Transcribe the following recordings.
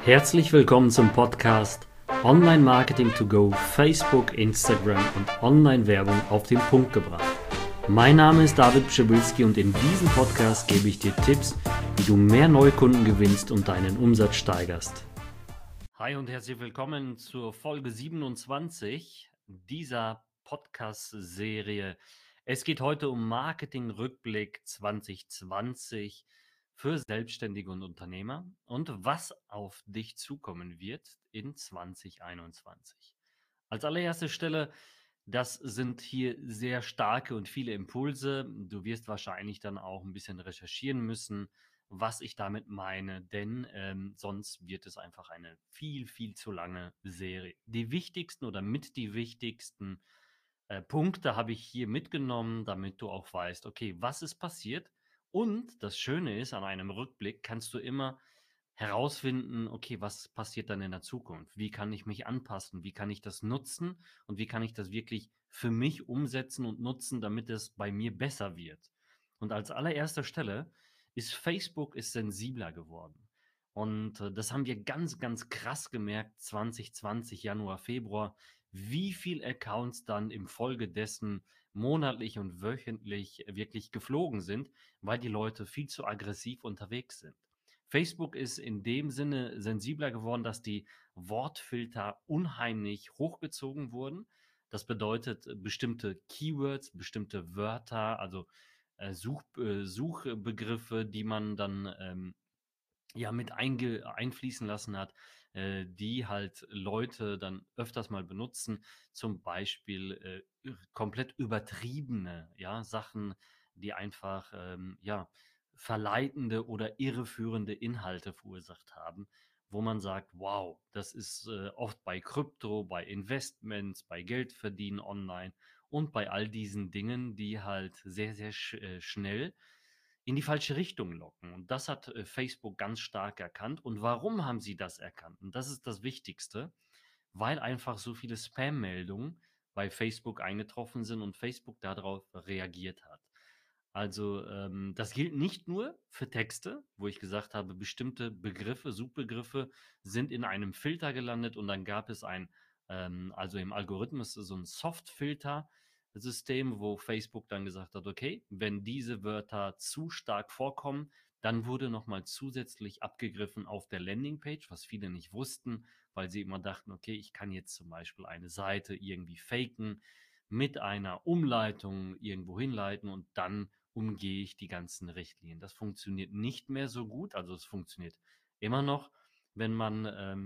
Herzlich willkommen zum Podcast Online Marketing to Go, Facebook, Instagram und Online-Werbung auf den Punkt gebracht. Mein Name ist David Pschibilski und in diesem Podcast gebe ich dir Tipps, wie du mehr Neukunden gewinnst und deinen Umsatz steigerst. Hi und herzlich willkommen zur Folge 27 dieser Podcast-Serie. Es geht heute um Marketing-Rückblick 2020 für Selbstständige und Unternehmer und was auf dich zukommen wird in 2021. Als allererste Stelle, das sind hier sehr starke und viele Impulse. Du wirst wahrscheinlich dann auch ein bisschen recherchieren müssen, was ich damit meine, denn sonst wird es einfach eine viel, viel zu lange Serie. Die wichtigsten oder mit die wichtigsten Punkte habe ich hier mitgenommen, damit du auch weißt, okay, was ist passiert? Und das Schöne ist, an einem Rückblick kannst du immer herausfinden, okay, was passiert dann in der Zukunft? Wie kann ich mich anpassen? Wie kann ich das nutzen? Und wie kann ich das wirklich für mich umsetzen und nutzen, damit es bei mir besser wird? Und als allererster Stelle ist Facebook ist sensibler geworden. Und das haben wir ganz, ganz krass gemerkt, 2020, Januar, Februar, wie viel Accounts dann im Folge dessen monatlich und wöchentlich wirklich geflogen sind, weil die Leute viel zu aggressiv unterwegs sind. Facebook ist in dem Sinne sensibler geworden, dass die Wortfilter unheimlich hochgezogen wurden. Das bedeutet, bestimmte Keywords, bestimmte Wörter, also Suchbegriffe, die man dann ja mit einfließen lassen hat, die halt Leute dann öfters mal benutzen, zum Beispiel komplett übertriebene, ja, Sachen, die einfach ja verleitende oder irreführende Inhalte verursacht haben, wo man sagt, wow, das ist oft bei Krypto, bei Investments, bei Geldverdienen online und bei all diesen Dingen, die halt sehr, sehr schnell in die falsche Richtung locken. Und das hat Facebook ganz stark erkannt. Und warum haben sie das erkannt? Und das ist das Wichtigste, weil einfach so viele Spam-Meldungen bei Facebook eingetroffen sind und Facebook darauf reagiert hat. Also das gilt nicht nur für Texte, wo ich gesagt habe, bestimmte Begriffe, Suchbegriffe sind in einem Filter gelandet und dann gab es also im Algorithmus so ein Soft-Filter, System, wo Facebook dann gesagt hat, okay, wenn diese Wörter zu stark vorkommen, dann wurde nochmal zusätzlich abgegriffen auf der Landingpage, was viele nicht wussten, weil sie immer dachten, okay, ich kann jetzt zum Beispiel eine Seite irgendwie faken, mit einer Umleitung irgendwo hinleiten und dann umgehe ich die ganzen Richtlinien. Das funktioniert nicht mehr so gut, also es funktioniert immer noch, wenn man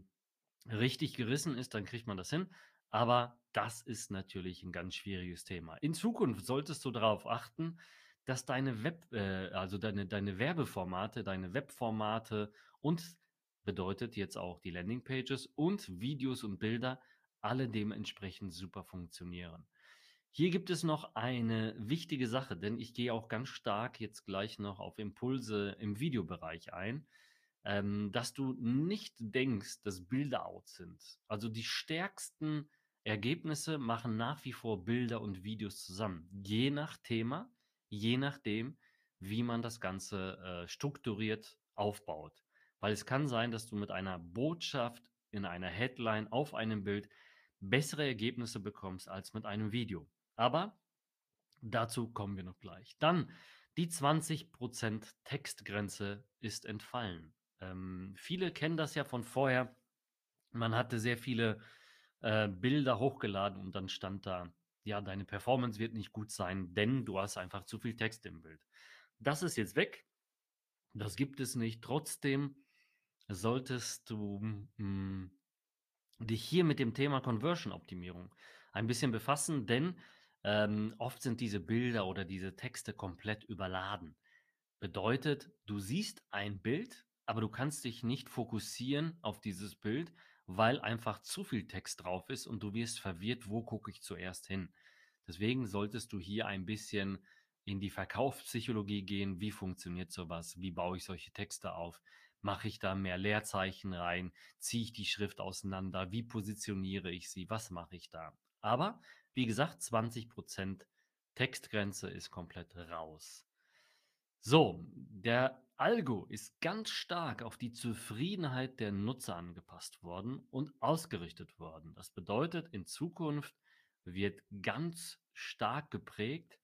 richtig gerissen ist, dann kriegt man das hin. Aber das ist natürlich ein ganz schwieriges Thema. In Zukunft solltest du darauf achten, dass also deine Werbeformate, deine Webformate und bedeutet jetzt auch die Landingpages und Videos und Bilder alle dementsprechend super funktionieren. Hier gibt es noch eine wichtige Sache, denn ich gehe auch ganz stark jetzt gleich noch auf Impulse im Videobereich ein, dass du nicht denkst, dass Bilder out sind. Also die stärksten Ergebnisse machen nach wie vor Bilder und Videos zusammen, je nach Thema, je nachdem, wie man das Ganze strukturiert aufbaut. Weil es kann sein, dass du mit einer Botschaft in einer Headline auf einem Bild bessere Ergebnisse bekommst als mit einem Video. Aber dazu kommen wir noch gleich. Dann die 20% Textgrenze ist entfallen. Viele kennen das ja von vorher. Man hatte sehr viele Bilder hochgeladen und dann stand da, ja, deine Performance wird nicht gut sein, denn du hast einfach zu viel Text im Bild. Das ist jetzt weg. Das gibt es nicht. Trotzdem solltest du dich hier mit dem Thema Conversion-Optimierung ein bisschen befassen, denn oft sind diese Bilder oder diese Texte komplett überladen. Bedeutet, du siehst ein Bild, aber du kannst dich nicht fokussieren auf dieses Bild, weil einfach zu viel Text drauf ist und du wirst verwirrt, wo gucke ich zuerst hin. Deswegen solltest du hier ein bisschen in die Verkaufspsychologie gehen. Wie funktioniert sowas? Wie baue ich solche Texte auf? Mache ich da mehr Leerzeichen rein? Ziehe ich die Schrift auseinander? Wie positioniere ich sie? Was mache ich da? Aber wie gesagt, 20% Textgrenze ist komplett raus. So, der Algo ist ganz stark auf die Zufriedenheit der Nutzer angepasst worden und ausgerichtet worden. Das bedeutet, in Zukunft wird ganz stark geprägt,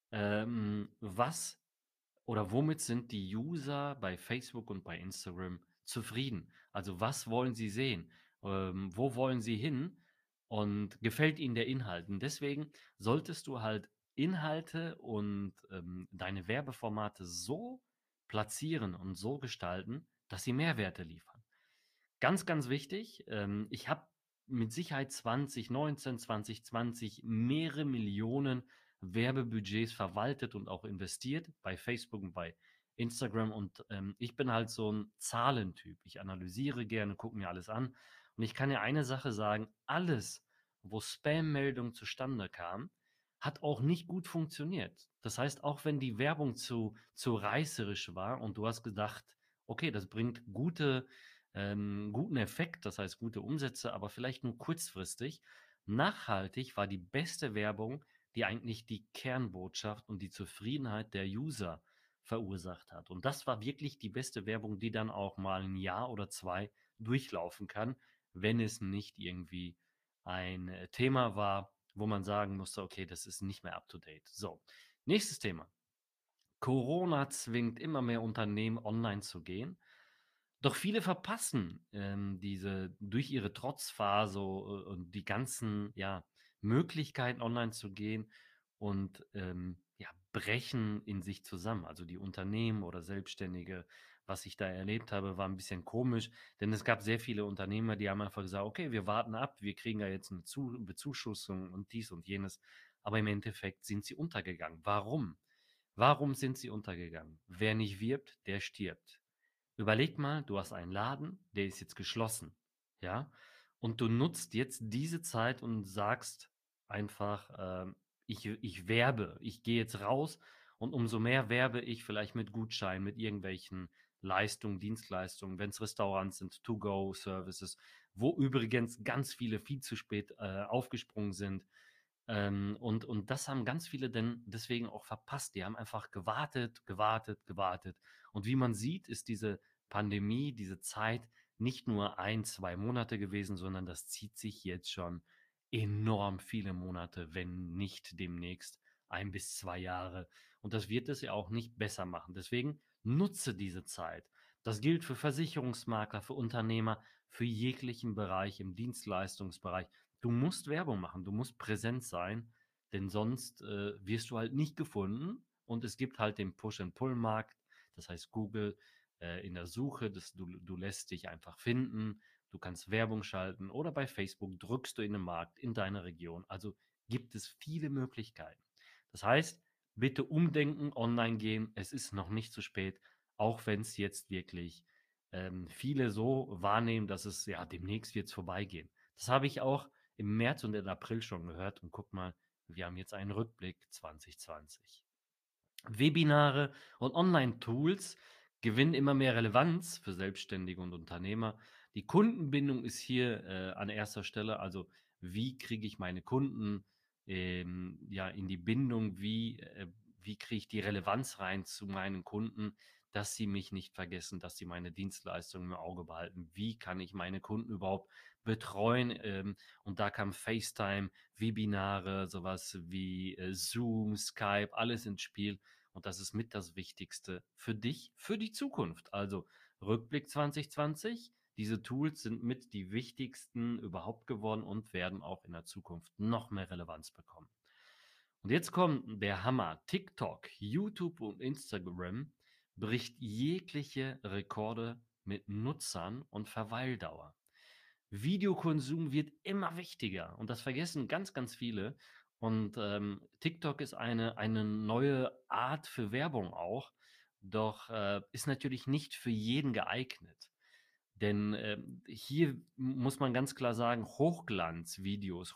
was oder womit sind die User bei Facebook und bei Instagram zufrieden? Also, was wollen sie sehen? Wo wollen sie hin? Und gefällt ihnen der Inhalt? Und deswegen solltest du halt Inhalte und, deine Werbeformate so platzieren und so gestalten, dass sie Mehrwerte liefern. Ganz, ganz wichtig, ich habe mit Sicherheit 2019, 2020 mehrere Millionen Werbebudgets verwaltet und auch investiert bei Facebook und bei Instagram und, ich bin halt so ein Zahlentyp. Ich analysiere gerne, gucke mir alles an und ich kann dir eine Sache sagen: Alles, wo Spam-Meldung zustande kam, hat auch nicht gut funktioniert. Das heißt, auch wenn die Werbung zu reißerisch war und du hast gedacht: „Okay, das bringt guten Effekt, das heißt gute Umsätze, aber vielleicht nur kurzfristig. Nachhaltig war die beste Werbung, die eigentlich die Kernbotschaft und die Zufriedenheit der User verursacht hat. Und das war wirklich die beste Werbung, die dann auch mal ein Jahr oder 2 durchlaufen kann, wenn es nicht irgendwie ein, Thema war, wo man sagen musste: „Okay, das ist nicht mehr up to date." So, nächstes Thema. Corona zwingt immer mehr Unternehmen, online zu gehen. Doch viele verpassen, diese durch ihre Trotzphase und die ganzen, ja, Möglichkeiten, online zu gehen und, ja, brechen in sich zusammen. Also, die Unternehmen oder Selbstständige, was ich da erlebt habe, war ein bisschen komisch, denn es gab sehr viele Unternehmer, die haben einfach gesagt: „Okay, wir warten ab, wir kriegen ja jetzt eine Bezuschussung und dies und jenes." Aber im Endeffekt sind sie untergegangen. Warum? Warum sind sie untergegangen? Wer nicht wirbt, der stirbt. Überleg mal, du hast einen Laden, der ist jetzt geschlossen, ja? Und du nutzt jetzt diese Zeit und sagst einfach, „Ich werbe, ich gehe jetzt raus" und umso mehr werbe ich vielleicht mit Gutscheinen, mit irgendwelchen Leistungen, Dienstleistungen, wenn es Restaurants sind, To-go-Services, wo übrigens ganz viele viel zu spät, aufgesprungen sind. Und das haben ganz viele denn deswegen auch verpasst. Die haben einfach gewartet, gewartet, gewartet. Und wie man sieht, ist diese Pandemie, diese Zeit nicht nur 1, 2 Monate gewesen, sondern das zieht sich jetzt schon enorm viele Monate, wenn nicht demnächst 1 bis 2 Jahre. Und das wird es ja auch nicht besser machen. Deswegen nutze diese Zeit. Das gilt für Versicherungsmakler, für Unternehmer, für jeglichen Bereich im Dienstleistungsbereich. Du musst Werbung machen, du musst präsent sein, denn sonst, wirst du halt nicht gefunden und es gibt halt den Push-and-Pull-Markt. Das heißt, Google, in der Suche, du lässt dich einfach finden, du kannst Werbung schalten oder bei Facebook drückst du in den Markt in deiner Region. Also, gibt es viele Möglichkeiten. Das heißt, bitte umdenken, online gehen. Es ist noch nicht zu spät, auch wenn es jetzt wirklich, viele so wahrnehmen, dass es ja, demnächst wird's vorbeigehen. Das habe ich auch im März und im April schon gehört und guck mal, wir haben jetzt einen Rückblick 2020. Webinare und Online-Tools gewinnen immer mehr Relevanz für Selbstständige und Unternehmer. Die Kundenbindung ist hier, an erster Stelle. Also, wie kriege ich meine Kunden, ja, in die Bindung? Wie kriege ich die Relevanz rein zu meinen Kunden, dass sie mich nicht vergessen, dass sie meine Dienstleistungen im Auge behalten? Wie kann ich meine Kunden überhaupt betreuen? Und da kam FaceTime, Webinare, sowas wie, Zoom, Skype, alles ins Spiel. Und das ist mit das Wichtigste für dich, für die Zukunft. Also Rückblick 2020. Diese Tools sind mit die wichtigsten überhaupt geworden und werden auch in der Zukunft noch mehr Relevanz bekommen. Und jetzt kommt der Hammer. TikTok, YouTube und Instagram bricht jegliche Rekorde mit Nutzern und Verweildauer. Videokonsum wird immer wichtiger und das vergessen ganz, ganz viele. Und, TikTok ist eine neue Art für Werbung auch, doch, ist natürlich nicht für jeden geeignet. Denn, hier muss man ganz klar sagen, Hochglanzvideos,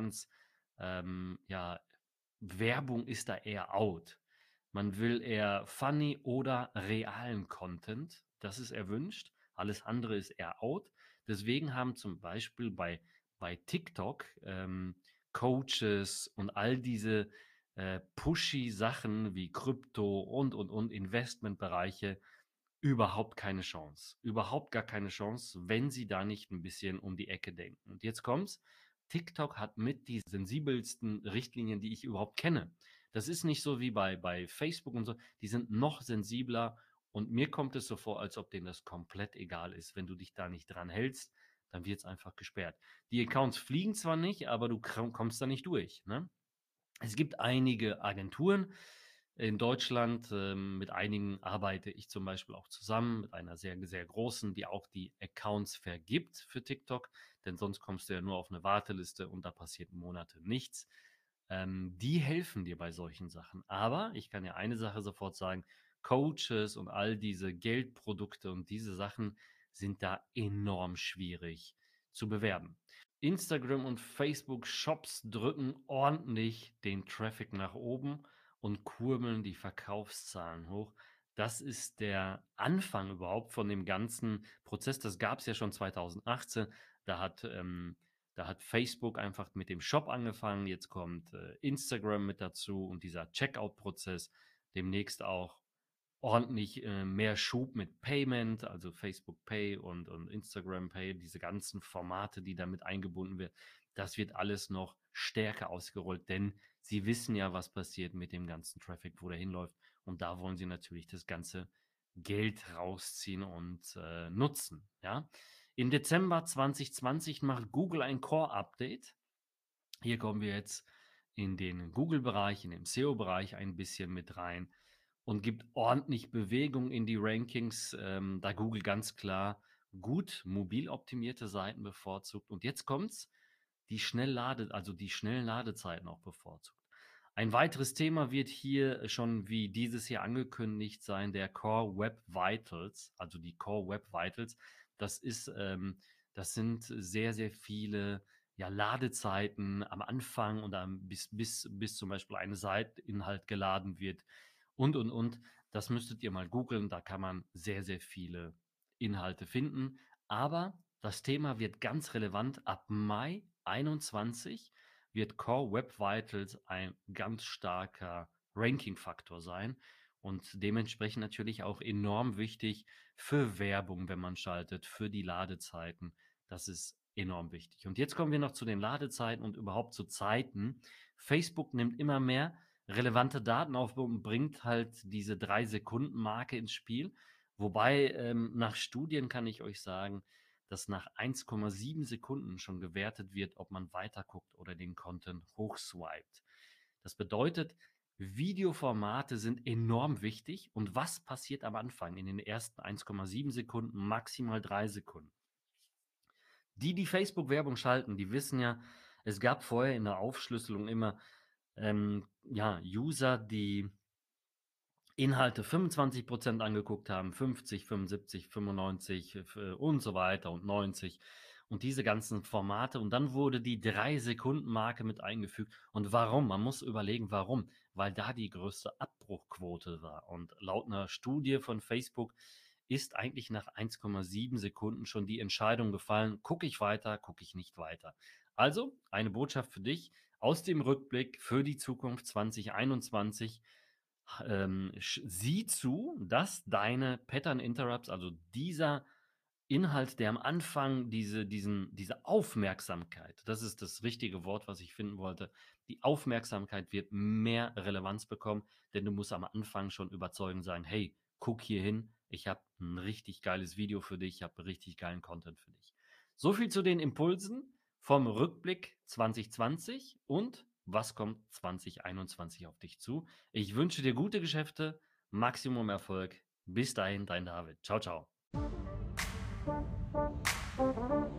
ja, Werbung ist da eher out. Man will eher funny oder realen Content. Das ist erwünscht. Alles andere ist eher out. Deswegen haben zum Beispiel bei TikTok, Coaches und all diese, pushy Sachen wie Krypto und Investmentbereiche überhaupt keine Chance. Überhaupt gar keine Chance, wenn sie da nicht ein bisschen um die Ecke denken. Und jetzt kommt's: TikTok hat mit die sensibelsten Richtlinien, die ich überhaupt kenne. Das ist nicht so wie bei Facebook und so. Die sind noch sensibler und mir kommt es so vor, als ob denen das komplett egal ist. Wenn du dich da nicht dran hältst, dann wird's einfach gesperrt. Die Accounts fliegen zwar nicht, aber du kommst da nicht durch, ne? Es gibt einige Agenturen in Deutschland, mit einigen arbeite ich zum Beispiel auch zusammen, mit einer sehr, sehr großen, die auch die Accounts vergibt für TikTok, denn sonst kommst du ja nur auf eine Warteliste und da passiert Monate nichts. Die helfen dir bei solchen Sachen. Aber ich kann dir eine Sache sofort sagen: Coaches und all diese Geldprodukte und diese Sachen sind da enorm schwierig zu bewerben. Instagram und Facebook Shops drücken ordentlich den Traffic nach oben und kurbeln die Verkaufszahlen hoch. Das ist der Anfang überhaupt von dem ganzen Prozess. Das gab es ja schon 2018. Da hat, ähm, da hat Facebook einfach mit dem Shop angefangen. Jetzt kommt Instagram mit dazu und dieser Checkout-Prozess. Demnächst auch ordentlich mehr Schub mit Payment, also Facebook Pay und Instagram Pay, diese ganzen Formate, die damit eingebunden werden. Das wird alles noch stärker ausgerollt, denn sie wissen ja, was passiert mit dem ganzen Traffic, wo der hinläuft. Und da wollen sie natürlich das ganze Geld rausziehen und nutzen. Ja? Im Dezember 2020 macht Google ein Core-Update. Hier kommen wir jetzt in den Google-Bereich, in den SEO-Bereich ein bisschen mit rein und gibt ordentlich Bewegung in die Rankings, da Google ganz klar gut mobil optimierte Seiten bevorzugt. Und jetzt kommt's: die schnellen Ladezeiten auch bevorzugt. Ein weiteres Thema wird hier schon wie dieses Jahr angekündigt sein, der Core Web Vitals, also die Core Web Vitals. Das ist, das sind sehr, sehr viele, ja, Ladezeiten am Anfang und dann bis zum Beispiel eine Seiteninhalt geladen wird und. Das müsstet ihr mal googeln, da kann man sehr, sehr viele Inhalte finden. Aber das Thema wird ganz relevant. Ab Mai 21 wird Core Web Vitals ein ganz starker Ranking-Faktor sein und dementsprechend natürlich auch enorm wichtig für Werbung, wenn man schaltet, für die Ladezeiten. Das ist enorm wichtig. Und jetzt kommen wir noch zu den Ladezeiten und überhaupt zu Zeiten. Facebook nimmt immer mehr relevante Daten auf und bringt halt diese 3-Sekunden-Marke ins Spiel. Wobei, nach Studien kann ich euch sagen, dass nach 1,7 Sekunden schon gewertet wird, ob man weiterguckt oder den Content hochswiped. Das bedeutet, Videoformate sind enorm wichtig. Und was passiert am Anfang in den ersten 1,7 Sekunden, maximal 3 Sekunden? Die Facebook-Werbung schalten, die wissen ja, es gab vorher in der Aufschlüsselung immer ja, User, die Inhalte 25% angeguckt haben, 50, 75, 95 und so weiter und 90 und diese ganzen Formate. Und dann wurde die 3-Sekunden-Marke mit eingefügt. Und warum? Man muss überlegen, warum. Weil da die größte Abbruchquote war. Und laut einer Studie von Facebook ist eigentlich nach 1,7 Sekunden schon die Entscheidung gefallen: gucke ich weiter, gucke ich nicht weiter. Also eine Botschaft für dich aus dem Rückblick für die Zukunft 2021: sieh zu, dass deine Pattern Interrupts, also dieser Inhalt, der am Anfang diese Aufmerksamkeit, das ist das richtige Wort, was ich finden wollte. Die Aufmerksamkeit wird mehr Relevanz bekommen, denn du musst am Anfang schon überzeugend sagen: hey, guck hier hin, ich habe ein richtig geiles Video für dich, ich habe richtig geilen Content für dich. So viel zu den Impulsen vom Rückblick 2020 und was kommt 2021 auf dich zu. Ich wünsche dir gute Geschäfte, Maximum Erfolg. Bis dahin, dein David. Ciao, ciao.